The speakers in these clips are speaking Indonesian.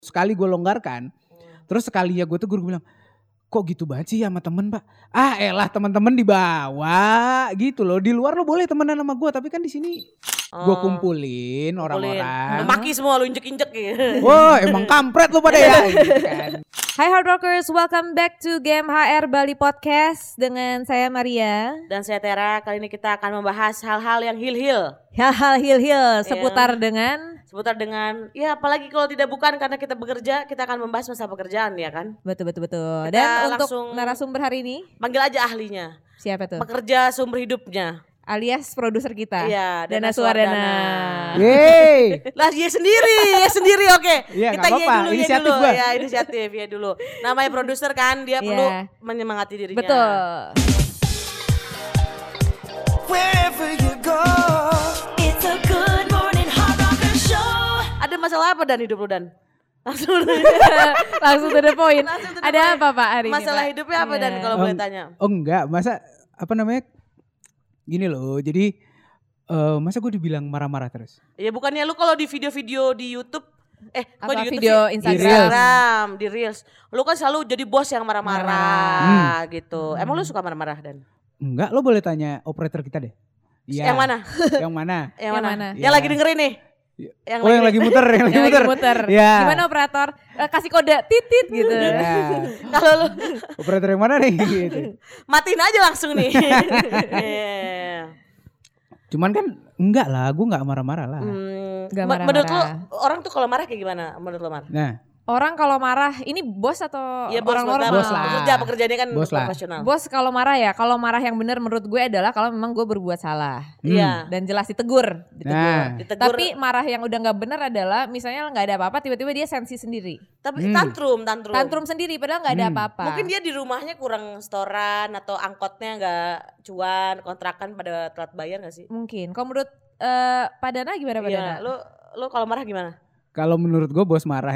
Sekali gue longgarkan, terus sekalinya gue tegur, gue bilang, kok gitu banget sih sama temen Pak? Elah teman-teman dibawa gitu loh. Di luar lo boleh temenan sama gue, tapi kan di sini gue kumpulin orang-orang. Maki semua lu injek-injek gitu. Wah emang kampret lo pada ya. Gitu kan. Hai Hard Rockers, welcome back to Game HR Bali Podcast dengan saya Maria. Dan saya Tera, kali ini kita akan membahas hal-hal yang hil-hil. Hal-hal hil-hil seputar dengan ya apalagi kalau tidak bukan karena kita bekerja, kita akan membahas masalah pekerjaan ya kan. Betul. Kita Dan untuk langsung narasumber hari ini, panggil aja ahlinya. siapa tuh? Pekerja sumber hidupnya. Alias produser kita. Iya, Dana Suwardana. Yeay. Lah dia sendiri oke. Iya, Kita nggak apa-apa. dulu Inisiatif dulu. gua. Ya inisiatif ya dulu. Namanya produser kan, dia perlu menyemangati dirinya. Betul. Wherever you go, it's a good morning Hard Rocker show. Ada masalah apa Dan hidup lu Dan? Langsung Langsung to the point. Langsung to the Ada point. apa Pak hari ini? Masalah Pak? hidupnya apa Dan kalau boleh tanya? Oh enggak, masa apa namanya? Gini loh, jadi masa gue dibilang marah-marah terus? Ya bukannya lu kalau di video-video di YouTube kok Apa di YouTube video sih? Instagram. Di Reels. Lu kan selalu jadi bos yang marah-marah gitu. Emang lu suka marah-marah Dan? Enggak, lo boleh tanya operator kita deh. Iya. Yang mana? Yang mana? Yang Yang mana? mana? Yang lagi dengerin nih. Yang lagi muter, yang lagi Yang muter. lagi muter. Ya. Gimana operator? Kasih kode titit gitu. Ya. Kalau lu Operator yang mana nih? Gitu. matiin aja langsung nih. Iya. Cuman kan enggak lah, gue enggak marah-marah lah. Nggak Menurut lu marah-marah. orang tuh kalau marah kayak gimana? Menurut lu Mar? Nah, Orang kalau marah, ini bos atau Ya bos orang normal? Bos lah. Pekerjaannya kan Bos lah. profesional. Bos kalau marah ya, kalau marah yang benar menurut gue adalah kalau memang gue berbuat salah. Iya. Dan jelas ditegur. nah, Ditegur. Tapi marah yang udah nggak benar adalah misalnya nggak ada apa-apa tiba-tiba dia sensi sendiri. Tapi tantrum. Tantrum sendiri padahal nggak ada apa-apa. Mungkin dia di rumahnya kurang setoran atau angkotnya nggak cuan, kontrakan pada telat bayar nggak sih? Mungkin. Kalau menurut Pak Dana gimana Pak Dana? Iya, lu kalau marah gimana? kalau menurut gue bos marah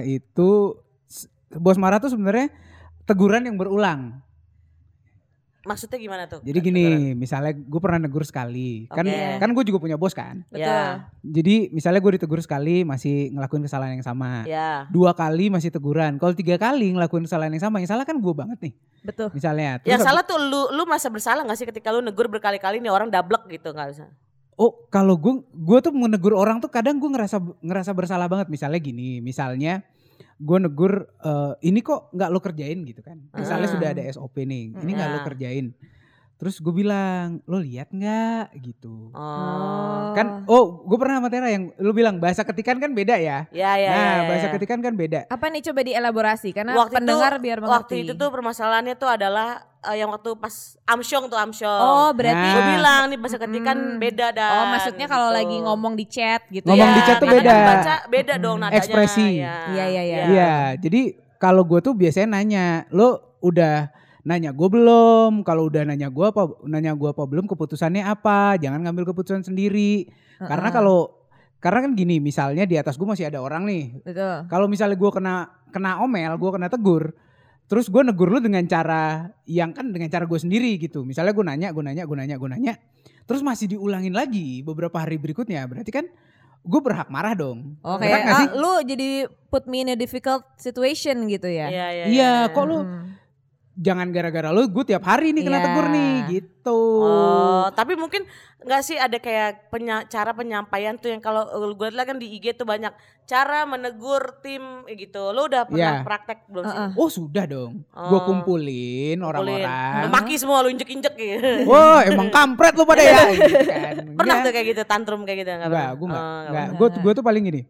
tuh sebenarnya teguran yang berulang. Maksudnya gimana tuh? Jadi gini, misalnya gue pernah negur sekali. Kan Oke. kan gue juga punya bos kan. Betul. Ya. Jadi misalnya gue ditegur sekali masih ngelakuin kesalahan yang sama. Ya. 2 kali masih teguran. Kalau 3 kali ngelakuin kesalahan yang sama, yang salah kan gue banget nih. Betul. Misalnya. Yang salah tuh lu merasa bersalah gak sih ketika lu negur berkali-kali nih orang dablek gitu gak bisa? Oh kalau gue tuh menegur orang tuh kadang gue ngerasa bersalah banget. Misalnya gini, misalnya gue negur ini kok nggak lo kerjain gitu kan. Misalnya sudah ada SOP nih, ini nggak lo kerjain. Terus gue bilang, lo lihat nggak gitu. Kan, gue pernah sama Tera yang lo bilang bahasa ketikan kan beda ya. Ya. Bahasa ketikan kan beda. Apa nih coba dielaborasi karena Waktu pendengar itu, biar mengerti. Waktu itu tuh permasalahannya tuh adalah yang waktu pas Amsyong. Oh berarti. Gue bilang nih bahasa ketikan beda Dan. Oh maksudnya kalau gitu. lagi ngomong di chat gitu Ngomong ya. di chat tuh karena beda. kan baca beda dong nadanya. Ekspresi. Ya. Iya. Iya, jadi kalau gue tuh biasanya nanya, lo udah nanya gue belum? Kalau udah nanya gue apa belum? Keputusannya apa? Jangan ngambil keputusan sendiri. Karena kan gini, misalnya di atas gue masih ada orang nih. Betul. Kalau misalnya gue kena omel, gue kena tegur, terus gue negur lu dengan cara gue sendiri gitu. Misalnya gue nanya, terus masih diulangin lagi beberapa hari berikutnya, berarti kan gue berhak marah dong. Oh Berhak nggak sih? kayak lu jadi put me in a difficult situation gitu ya. Iya, kok lu jangan gara-gara lu gue tiap hari nih kena Iya. tegur nih gitu. Oh, tapi mungkin nggak sih ada kayak cara penyampaian tuh yang kalau gue lihat kan di IG tuh banyak cara menegur tim gitu. Lo udah pernah Iya. praktek belum sih? Oh sudah dong. Gue kumpulin orang-orang. Maki semua lu injek-injek gitu. Wah emang kampret lu pada ya. Gitu kan. Pernah Enggak. tuh kayak gitu tantrum kayak gitu Enggak, gue enggak. Gue tuh paling gini.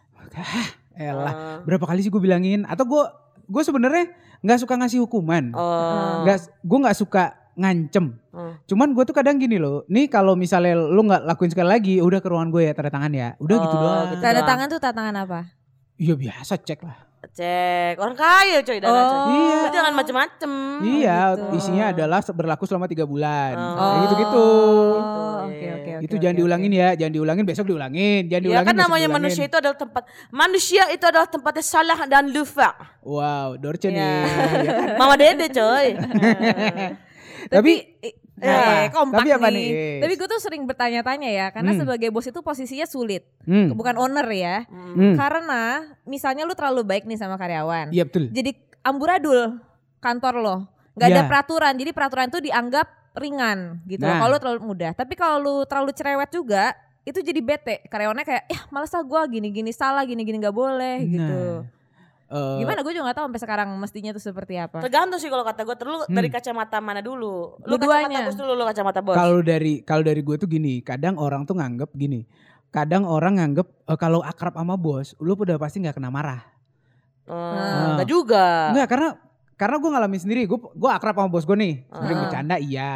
Elah, berapa kali sih gue bilangin? Atau gue sebenarnya nggak suka ngasih hukuman. Gue nggak suka ngancem. Cuman gue tuh kadang gini loh. Nih kalau misalnya lu nggak lakuin sekali lagi, udah ke ruangan gue ya tanda tangan ya. Udah gitu doang. gitu. Tanda tangan tuh tangan apa? Iya biasa cek lah. Cek orang kaya coy Dana coy. Iya. Lu jangan macem-macem. Iya, isinya adalah berlaku selama 3 bulan. Kayak gitu-gitu. Oke. Itu jangan diulangin ya, jangan diulangin besok diulangin, jangan Ya diulangin kan besok namanya diulangin. manusia itu adalah tempatnya salah dan lupa. Wow, Dorce nih. Ya. ya kan? Mama Dede coy. Tapi kompak Tapi apa nih. nih? Tapi gue tuh sering bertanya-tanya ya, karena sebagai bos itu posisinya sulit, bukan owner ya. Karena misalnya lu terlalu baik nih sama karyawan, Iya betul. jadi amburadul kantor lo, nggak ada Iya. peraturan, jadi peraturan itu dianggap ringan gitu. Nah. Kalau lu terlalu mudah, tapi kalau lu terlalu cerewet juga, itu jadi bete. Karyawannya kayak, males ah gue gini-gini salah, gini-gini nggak boleh gitu. Gimana gue juga gak tahu sampai sekarang mestinya tuh seperti apa. Tergantung sih kalau kata gue, terlalu dari kacamata mana dulu. Lu Dua-duanya. kacamata bos dulu, lu kacamata bos. Kalau dari gue tuh gini, kadang orang tuh nganggep gini. Kadang orang nganggep kalau akrab sama bos, lu udah pasti nggak kena marah. Enggak juga. Enggak, karena gue ngalamin sendiri. Gue akrab sama bos gue nih. Sering bercanda iya.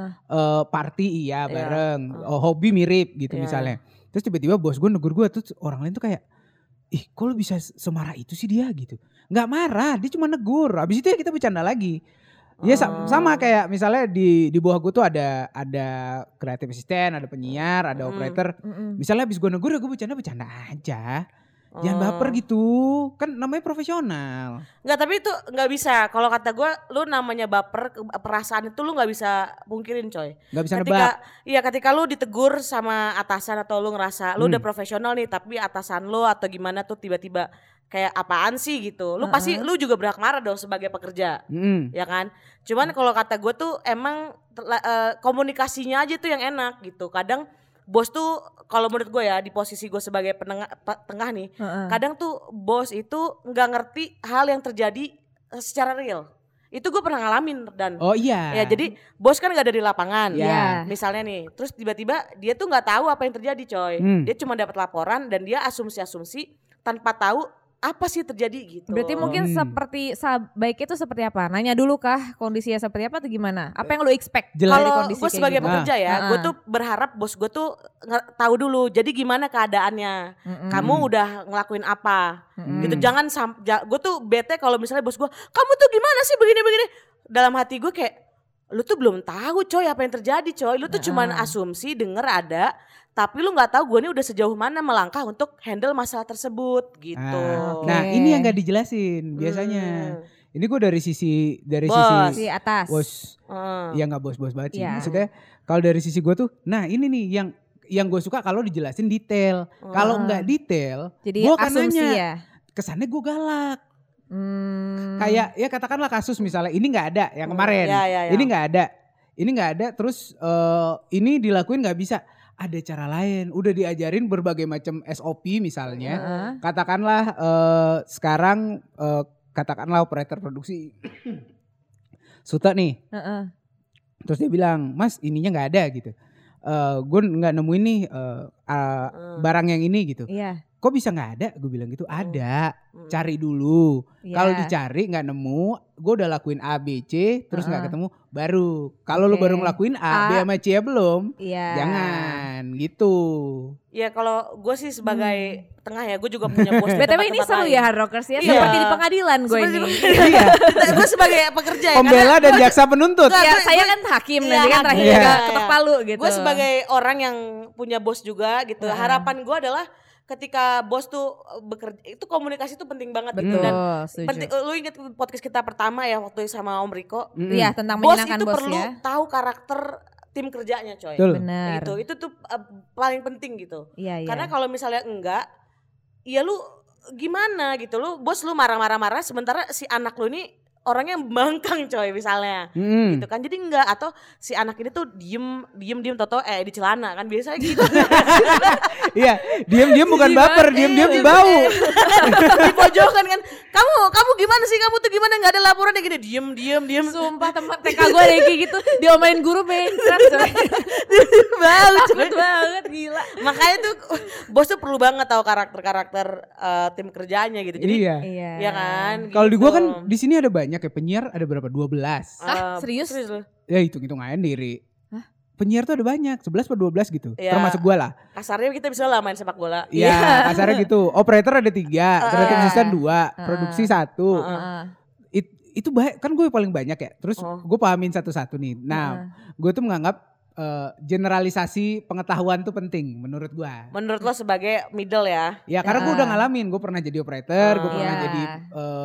Party iya bareng. Hobi mirip gitu misalnya. Terus tiba-tiba bos gue negur gue, terus orang lain tuh kayak, ih kok lu bisa semarah itu sih dia gitu. Nggak marah, dia cuma negur. Abis itu ya kita bercanda lagi. Ya sama kayak misalnya di bawah gue tuh ada creative assistant, ada penyiar, ada operator. Misalnya abis gue negur ya gue bercanda aja. Jangan baper gitu, kan namanya profesional. Enggak, tapi itu nggak bisa. Kalau kata gue, lu namanya baper, perasaan itu lu nggak bisa pungkirin coy. Nggak bisa ketika, nebak. iya ketika lu ditegur sama atasan atau lu ngerasa lu udah profesional nih, tapi atasan lu atau gimana tuh tiba-tiba kayak apaan sih gitu. Lu pasti lu juga berhak marah dong sebagai pekerja, ya kan. Cuman kalau kata gue tuh emang komunikasinya aja tuh yang enak gitu. Kadang bos tuh kalau menurut gue ya di posisi gue sebagai tengah nih, kadang tuh bos itu nggak ngerti hal yang terjadi secara real. Itu gue pernah ngalamin dan Oh iya. ya jadi bos kan nggak ada di lapangan, Iya. misalnya nih, terus tiba-tiba dia tuh nggak tahu apa yang terjadi coy, dia cuma dapat laporan dan dia asumsi-asumsi tanpa tahu apa sih terjadi gitu. Berarti mungkin seperti baik itu seperti apa? Nanya dulu kah kondisinya seperti apa atau gimana? Apa yang lu expect dari Kalau kondisi gue kayak sebagai gitu? pekerja ya, gue tuh berharap bos gue tuh tahu dulu. Jadi gimana keadaannya, kamu udah ngelakuin apa, gitu. Jangan gue tuh bete kalau misalnya bos gue, kamu tuh gimana sih begini-begini. Dalam hati gue kayak, lu tuh belum tahu coy apa yang terjadi coy. Lu tuh cuman asumsi denger ada, tapi lu nggak tahu gue ini udah sejauh mana melangkah untuk handle masalah tersebut gitu. Nah ini yang gak dijelasin biasanya. Ini gue dari sisi Bos. Di atas. bos. Ya nggak bos banget sih. Iya. Maksudnya kalau dari sisi gue tuh, nah ini nih yang gue suka kalau dijelasin detail. Kalau nggak detail, Jadi gue akan asumsi nanya. ya. Kesannya gue galak. Kayak ya katakanlah kasus misalnya ini nggak ada yang kemarin. Ya. Ini nggak ada. Terus ini dilakuin nggak bisa. Ada cara lain. Udah diajarin berbagai macam SOP misalnya. Katakanlah sekarang katakanlah operator produksi Suta nih. Terus dia bilang, Mas ininya nggak ada gitu. Gue nggak nemuin nih barang yang ini gitu. Iya. Kok bisa nggak ada? Gue bilang gitu. Ada, cari dulu. Iya. Kalau dicari nggak nemu, gue udah lakuin A, B, C, terus nggak ketemu, baru. Kalau lu baru ngelakuin A, B sama C ya belum, Iya. jangan gitu. Ya kalau gue sih sebagai tengah ya, gue juga punya bos. di BTW ini tempat-tempat seru lain. ya Hard Rockers ya, Iya. seperti di pengadilan gue Seperti ini. Iya. Gue sebagai pekerja ya, Pembela dan jaksa penuntut. Ya, saya kan hakim nanti kan terakhir Iya. juga ketok palu gitu. Gue sebagai orang yang punya bos juga gitu. Harapan gue adalah ketika bos tuh bekerja, itu komunikasi tuh penting banget gitu. Dan setuju. penting, lu inget podcast kita pertama ya waktu sama Om Riko. Iya, tentang Bos menyenangkan itu bos perlu ya. tahu karakter tim kerjanya coy. Betul. Benar. Gitu. Itu tuh paling penting gitu. Iya. Karena kalau misalnya enggak, ya lu gimana gitu, lu bos lu marah-marah sementara si anak lu ini orangnya bangkang coy misalnya, gitu kan. Jadi enggak, atau si anak ini tuh diem toto di celana kan biasanya gitu. Iya, diam-diam bukan baper, diam-diam bau. Di pojokan kan, kamu gimana sih, kamu tuh gimana, nggak ada laporan kayak gini, diem. Sumpah tempat TK gue ada yang kayak gitu, diomelin guru bengkrak coy. Bau Takut banget, gila. Makanya tuh bos tuh perlu banget tahu karakter tim kerjanya gitu. Jadi Iya. ya kan. Kalau di gitu. gua kan di sini ada banyak ya, penyiar ada berapa? 12. Serius? lu? Ya hitung-hitung aja diri. Penyiar tuh ada banyak, 11 atau 12 gitu. Iya. Termasuk gua lah. Kasarnya kita bisa lah main sepak bola. Iya, kasarnya gitu. Operator ada 3, kreatif assistant 2, produksi 1. Itu kan gue paling banyak ya. Terus gue pahamin satu-satu nih. Nah, gue tuh menganggap generalisasi pengetahuan tuh penting menurut gue. Menurut lo sebagai middle ya? Ya karena gue udah ngalamin, gue pernah jadi operator, gue pernah Iya. jadi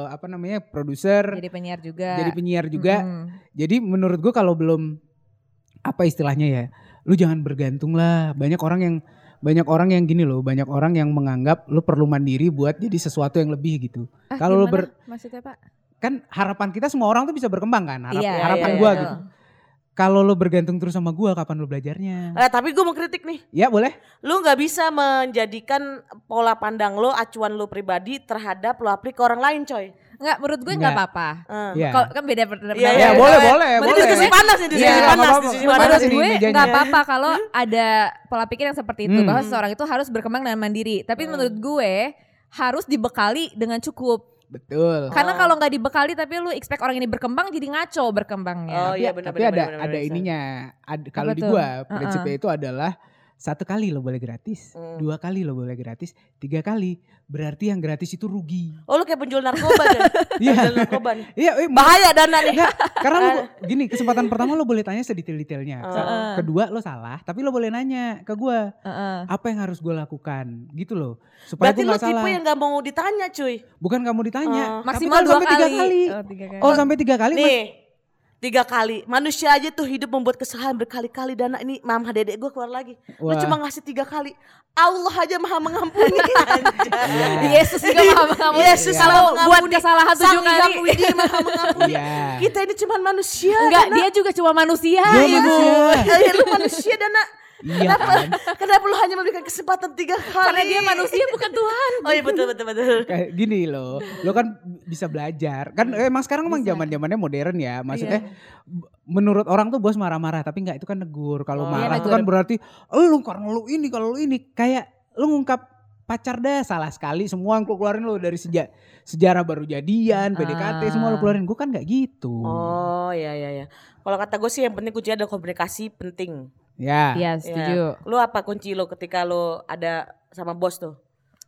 produser, Jadi penyiar juga. jadi penyiar juga. Jadi menurut gue kalau belum apa istilahnya ya? Lu jangan bergantung lah. Banyak orang yang gini loh, banyak orang yang menganggap lu perlu mandiri buat jadi sesuatu yang lebih gitu. Kalau lu maksudnya Pak? Kan harapan kita semua orang tuh bisa berkembang kan, harapan iya, gua gitu. Kalau lu bergantung terus sama gua, kapan lu belajarnya? Tapi gue mau kritik nih. Ya boleh. Lu gak bisa menjadikan pola pandang lo, acuan lo pribadi terhadap lo aplik ke orang lain coy. Enggak, menurut gue enggak apa-apa. Iya. Kalau kan beda pendapat. Iya, boleh. Diskusi panas nih, diskusi panas. Menurut gue enggak apa-apa kalau ada pola pikir yang seperti itu, bahwa seseorang itu harus berkembang dengan mandiri. Tapi menurut gue harus dibekali dengan cukup. Betul. Karena kalau nggak dibekali tapi lu expect orang ini berkembang, jadi ngaco berkembangnya. Oh iya benar. Tapi ada ininya. Kalau di gua prinsipnya itu adalah 1 kali lo boleh gratis, 2 kali lo boleh gratis, 3 kali berarti yang gratis itu rugi. Oh lu kayak penjual narkoba kan? Penjual narkoba nih. Iya, bahaya Dana nih. Karena lo gini, kesempatan pertama lo boleh tanya sedetail-detailnya. Kedua lo salah, tapi lo boleh nanya ke gua. Apa yang harus gua lakukan? Gitu loh. Supaya berarti gua lu gak salah. tipe yang gak mau ditanya cuy. Bukan gak mau ditanya. Maksimal 2 sampai 3 kali. kali. Oh sampai 3 kali. Nih. 3 kali. Manusia aja tuh hidup membuat kesalahan berkali-kali. Dana ini mama dedek gue keluar lagi. Lu cuma ngasih 3 kali. Allah aja maha mengampuni. Yesus juga maha mengampuni. Yesus kalau buat kesalahan 7 kali. Sang Widi maha mengampuni. Kita ini cuma manusia. Enggak, dia juga cuma manusia. Iya, lu manusia Dana. Iya kan? Kenapa lu hanya memberikan kesempatan 3 kali? Karena dia manusia bukan Tuhan. Oh iya betul. Kayak gini loh, lo kan bisa belajar. Kan emang sekarang emang zaman-zamannya modern ya. Maksudnya menurut orang tuh bos marah-marah, tapi enggak, itu kan negur. Kalau marah itu kan berarti lu karena lu ini, kalau lu ini kayak lu ngungkap pacar dah salah sekali, semua yang keluarin lo dari sejarah baru jadian, PDKT semua lo keluarin. Gue kan enggak gitu. Oh iya. Kalau kata gue sih yang penting kuncinya adalah komunikasi penting. Ya. Iya, setuju. Lu apa kunci lo ketika lo ada sama bos tuh?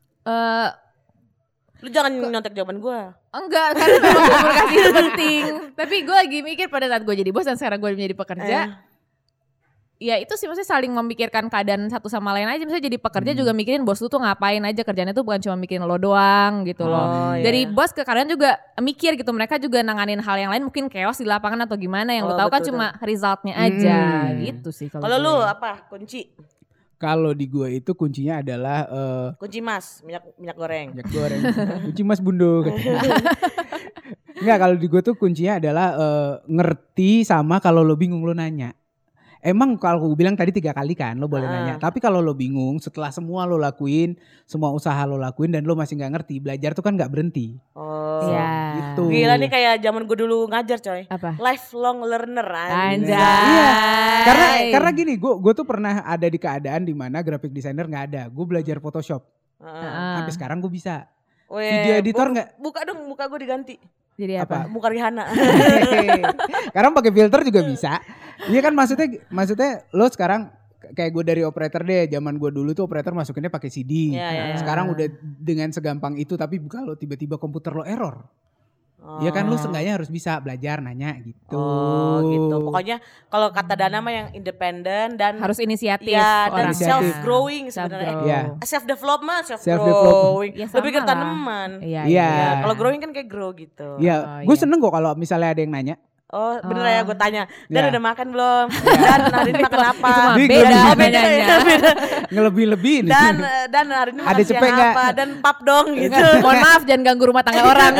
Lu jangan nyontek jawaban gue. Enggak, karena memang komunikasi itu penting. Tapi gue lagi mikir pada saat gue jadi bos dan sekarang gue menjadi pekerja. Ya itu sih maksudnya saling memikirkan keadaan satu sama lain aja. Misalnya jadi pekerja juga mikirin bos lu tuh ngapain aja, kerjanya tuh bukan cuma mikirin lo doang gitu loh. Dari bos ke karyawan juga mikir gitu, mereka juga nanganin hal yang lain, mungkin chaos di lapangan atau gimana yang lo tahu kan cuma resultnya aja gitu sih. Kalau lu apa kunci? Kalau di gue itu kuncinya adalah kunci mas, minyak goreng. Minyak goreng. Kunci mas bundo. Enggak, kalau di gue tuh kuncinya adalah ngerti sama kalau lo bingung lo nanya. Emang kalau gue bilang tadi 3 kali kan lo boleh nanya. Tapi kalau lo bingung setelah semua lo lakuin, semua usaha lo lakuin dan lo masih gak ngerti, belajar tuh kan gak berhenti. Oh gitu. Gila nih kayak zaman gue dulu ngajar coy. Apa? Lifelong learner. Anjay. Iya. Karena gini, gue tuh pernah ada di keadaan dimana graphic designer gak ada. Gue belajar Photoshop. Sampai sekarang gue bisa. Video editor gak? Buka dong, muka gue diganti. Jadi apa? Muka Rihanna. Sekarang pakai filter juga bisa. Iya kan, maksudnya lo sekarang kayak gue dari operator deh. Zaman gue dulu tuh operator masukinnya pakai CD. Sekarang udah dengan segampang itu, tapi kalau tiba-tiba komputer lo error. Ya kan lu seenggaknya harus bisa belajar nanya gitu. Oh gitu. Pokoknya kalau kata Dana mah yang independen dan harus inisiatif. Ya, dan inisiatif. self growing sebenarnya. Self development, self growing. Ya, lebih ke tanaman. Iya. Kalau growing kan kayak grow gitu. Iya. Gue seneng kok kalau misalnya ada yang nanya. Oh bener ya, gue tanya. Dan udah makan belum? Dan hari ini makan apa? Beda bedanya. Ngelebih-lebihin. Dan hari ini makan ada siang apa? Dan pap dong gitu. Mohon maaf, jangan ganggu rumah tangga orang.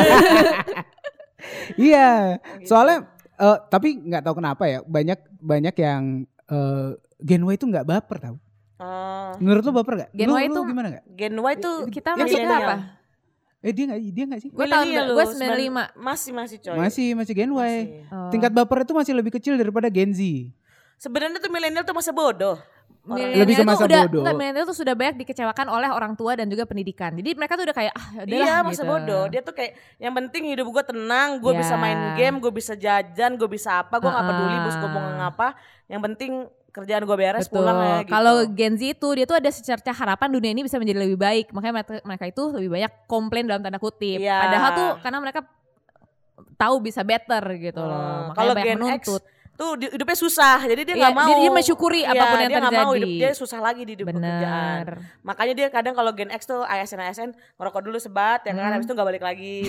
Iya, soalnya tapi nggak tahu kenapa ya, banyak yang Gen Y itu nggak baper tau. Menurut lo baper gak? Gen Y itu gimana gak? Gen Y itu kita maksudnya apa? Dia gak sih? Gue tahun gue 95. Masih coy. Masih Gen Y. Tingkat baper itu masih lebih kecil daripada Gen Z. Sebenarnya tuh milenial tuh masa bodoh. Lebih ke masa bodoh. Milenial tuh sudah banyak dikecewakan oleh orang tua dan juga pendidikan. Jadi mereka tuh udah kayak iya masa bodoh. Dia tuh kayak yang penting hidup gue tenang, gue bisa main game, gue bisa jajan, gue bisa apa, gue gak peduli bos gue mau ngapa. Yang penting kerjaan gue beres pulang ya gitu. Kalau Gen Z itu dia tuh ada secerca harapan dunia ini bisa menjadi lebih baik. Makanya mereka itu lebih banyak komplain dalam tanda kutip. Padahal tuh karena mereka tahu bisa better gitu loh. Kalau Gen X tuh hidupnya susah, jadi dia nggak mau. Dia mensyukuri apapun yang terjadi. Dia nggak mau hidup dia susah lagi di hidup pekerjaan. Makanya dia kadang kalau Gen X tuh ASN ngerokok dulu sebat, ya kan, habis itu nggak balik lagi.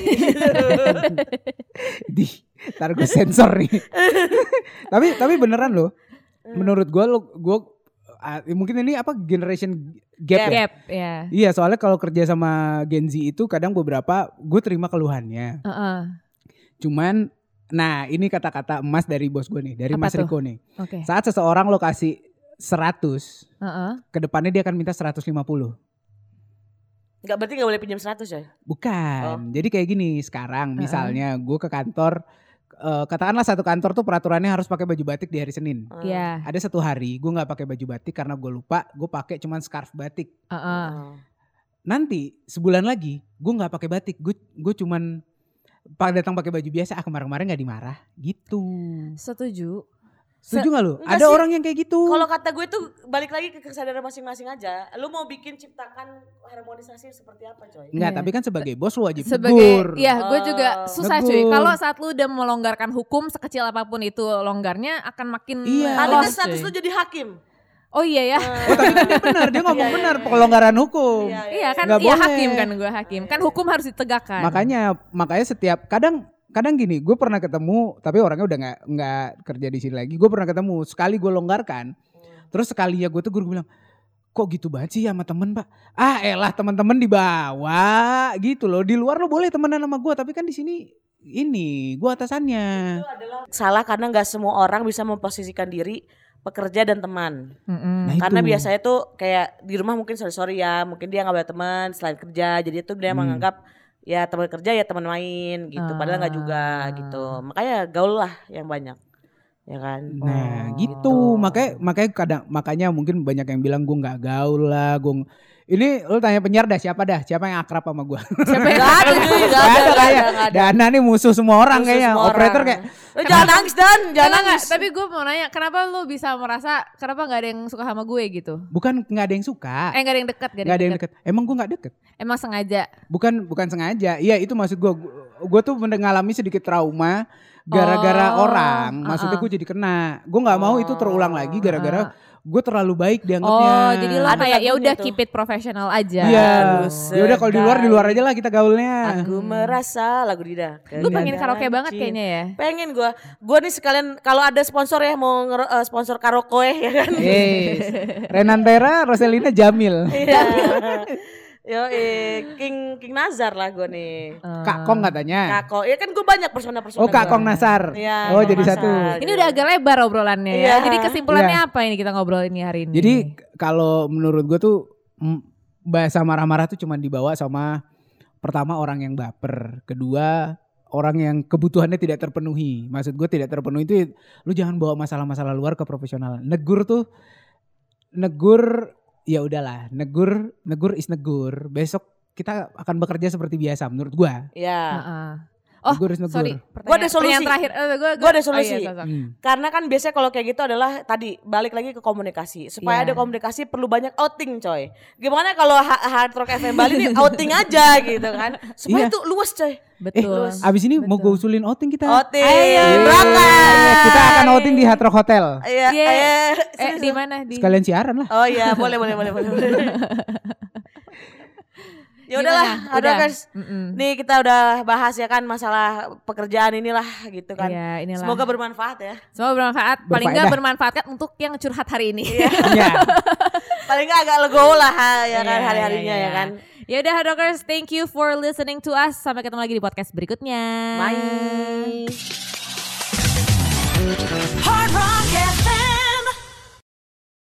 Ntar gue sensor nih. tapi beneran loh. menurut gue mungkin ini apa generation gap ya? Gap, ya. Iya, soalnya kalau kerja sama Gen Z itu kadang beberapa gue terima keluhannya. Cuman, nah ini kata-kata emas dari bos gue nih, dari Apa Mas tuh? Riko nih. Oke. Saat seseorang lo kasih 100, kedepannya dia akan minta 150. Enggak, berarti gak boleh pinjam 100 ya? Bukan, jadi kayak gini sekarang misalnya gue ke kantor, katakanlah satu kantor tuh peraturannya harus pakai baju batik di hari Senin. Iya. Ada satu hari gue nggak pakai baju batik karena gue lupa, gue pakai cuman scarf batik. Nanti sebulan lagi gue nggak pakai batik, gue cuman datang pakai baju biasa. Kemarin-kemarin nggak dimarah gitu. Setuju. Setuju gak lu? Enggak Ada sih. orang yang kayak gitu. Kalau kata gue tuh balik lagi ke kesadaran masing-masing aja. Lu mau bikin ciptakan harmonisasi seperti apa, coy? Enggak, tapi kan sebagai bos lu wajib Sebagai, tegur. iya gue juga susah cuy. Negur. Kalau saat lu udah melonggarkan hukum sekecil apapun itu longgarnya akan makin Iya. Tadi kan los, status cuy. lu jadi hakim. Oh iya ya. Oh tapi kan dia benar, dia ngomong Iya, benar, iya, pelonggaran hukum. Iya kan, Nggak iya boleh. hakim kan gue hakim. Kan hukum harus ditegakkan. Makanya setiap kadang gini, gue pernah ketemu tapi orangnya udah nggak kerja di sini lagi. Gue pernah ketemu sekali gue longgarkan, terus sekalinya gue tegur, gue bilang kok gitu banget sih sama temen pak? Elah teman-teman di bawah gitu loh. Di luar lo boleh temenan sama gue, tapi kan di sini ini gue atasannya. Itu adalah salah karena nggak semua orang bisa memposisikan diri pekerja dan teman. Nah, Karena itu. biasanya tuh kayak di rumah mungkin sorry ya, mungkin dia nggak punya teman selain kerja, jadi itu dia menganggap ya teman kerja ya teman main gitu, padahal nggak juga gitu. Makanya gaul lah yang banyak, ya kan. Nah gitu, makanya mungkin banyak yang bilang gue nggak gaul lah, ini lu tanya penyiar siapa yang akrab sama gue? Siapa yang Gak ada, cuy, gak ada. kayak Dana nih musuh semua orang Musuh kayaknya, semua operator orang. kayak Jangan nangis Dan, jangan Enggak, nangis. tapi gue mau nanya, kenapa lu bisa merasa kenapa nggak ada yang suka sama gue gitu? bukan nggak ada yang suka, Nggak ada yang dekat, nggak ada yang deket. Emang gue nggak deket? Emang sengaja? Bukan sengaja. Iya itu maksud gue tuh mengalami sedikit trauma gara-gara orang. Maksudnya gue jadi kena. Gue nggak mau itu terulang lagi gara-gara gue terlalu baik dianggapnya. Oh, jadi lo Ada kayak ya udah lagunya keep it profesional aja. Iya. Buset, Ya udah kalau di luar aja lah kita gaulnya. Aku merasa lagu Dida. Lu pengen karaoke banget kayaknya ya? Pengen gue nih sekalian kalau ada sponsor ya mau sponsor karaoke ya kan. Renantera, Roselina, Jamil. Iya. Yo, King Nazar lah gue nih. Kak Kong katanya. Kako, ya kan gue banyak persona-persona. Oh Kak gua. Kong Nasar. Iya, Oh Kong jadi Nasar. satu. Ini udah agak lebar obrolannya Iya. ya. Jadi kesimpulannya Iya. apa ini kita ngobrol ini hari ini? Jadi kalau menurut gue tuh bahasa marah-marah tuh cuma dibawa sama pertama orang yang baper, kedua orang yang kebutuhannya tidak terpenuhi. Maksud gue tidak terpenuhi itu lu jangan bawa masalah-masalah luar ke profesional. Negur ya udahlah, negur is negur. Besok kita akan bekerja seperti biasa menurut gue. Iya. Oh Negur is negur. sorry, Gua ada solusi. pertanyaan terakhir. Gua ada solusi. Oh, iya, sok. Karena kan biasanya kalau kayak gitu adalah tadi balik lagi ke komunikasi. Supaya Iya. ada komunikasi perlu banyak outing coy. Gimana kalau Hard Rock FM Bali ini outing aja gitu kan. Supaya Iya. itu luas coy. Betul. Abis ini mau gue usulin outing kita. Outing. Ayo. Berangkat. Kita akan outing di Hard Rock Hotel. Iya. Yeah. Di mana? Di Sekalian siaran lah. Oh iya, boleh. Ya udahlah, Gimana? Hard Udah. Rockers. Nih kita udah bahas ya kan masalah pekerjaan inilah gitu kan. Iya, inilah. Semoga bermanfaat ya. Semoga bermanfaat. Paling nggak Berfaedah. bermanfaatkan untuk yang curhat hari ini. Iya. Paling nggak agak legowo lah ya kan Iya, hari-harinya iya, ya kan. Ya udah Hard Rockers, thank you for listening to us. Sampai ketemu lagi di podcast berikutnya. Bye. Hard Rock FM.